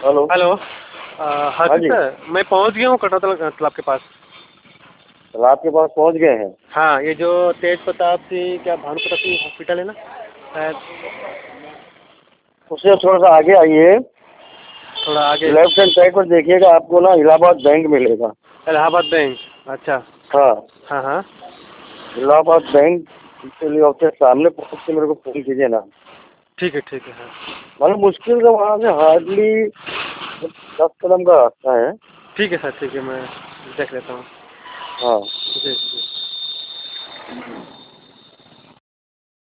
Hello. Hello. हाँ हाजी जी। Sir, मैं पहुंच गया हूँ कटौतल तालाब के पास। तालाब के पास पहुंच गए हैं? हाँ, ये जो तेज प्रताप सिंह क्या भानु प्रताप सिंह हॉस्पिटल है ना शायद। उससे थोड़ा सा आगे आइए। थोड़ा आगे। लेफ्ट हैंड साइड पर देखिएगा, आपको ना इलाहाबाद बैंक मिलेगा। इलाहाबाद बैंक। अच्छा। हाँ, हाँ हाँ। इलाहाबाद बैंक के लिए आपके सामने पहुंच के मेरे को फोन कीजिए ना। ठीक है ठीक है। हाँ मतलब मुश्किल से वहाँ से हार्डली 10 कदम का रास्ता है। ठीक है सर, ठीक है, मैं देख लेता हूँ। हाँ। जी जी।